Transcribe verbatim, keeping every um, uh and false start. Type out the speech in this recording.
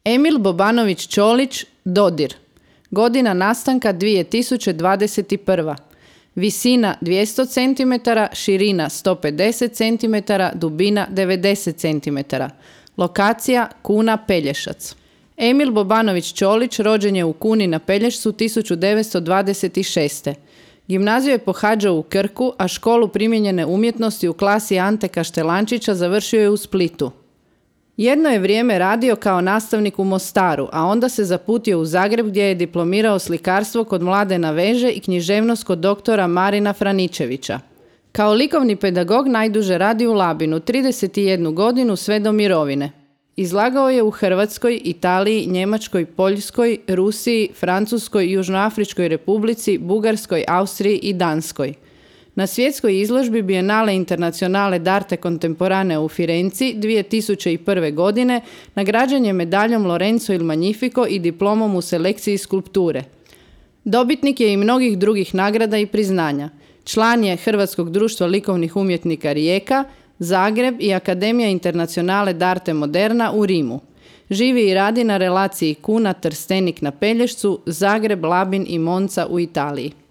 Emil Bobanović Čolić, Dodir. Godina nastanka dvije tisuće dvadeset prva. Visina dvjesto centimetara, širina sto pedeset centimetara, dubina devedeset centimetara. Lokacija Kuna Pelješac. Emil Bobanović Čolić rođen je u Kuni na Pelješcu tisuću devetsto dvadeset šeste. Gimnaziju je pohađao u Krku, a školu primijenjene umjetnosti u klasi Ante Kaštelančića završio je u Splitu. Jedno je vrijeme radio kao nastavnik u Mostaru, a onda se zaputio u Zagreb gdje je diplomirao slikarstvo kod Mladena Veže i književnost kod doktora Marina Franičevića. Kao likovni pedagog najduže radi u Labinu, trideset jednu godinu sve do mirovine. Izlagao je u Hrvatskoj, Italiji, Njemačkoj, Poljskoj, Rusiji, Francuskoj, Južnoafričkoj Republici, Bugarskoj, Austriji i Danskoj. Na svjetskoj izložbi Biennale Internazionale d'Arte Contemporanea u Firenci dvije tisuće prve. godine nagrađen je medaljom Lorenzo il Magnifico i diplomom u selekciji skulpture. Dobitnik je i mnogih drugih nagrada i priznanja. Član je Hrvatskog društva likovnih umjetnika Rijeka, Zagreb i Akademija Internazionale d'Arte Moderna u Rimu. Živi i radi na relaciji Kuna Trstenik na Pelješcu, Zagreb, Labin i Monza u Italiji.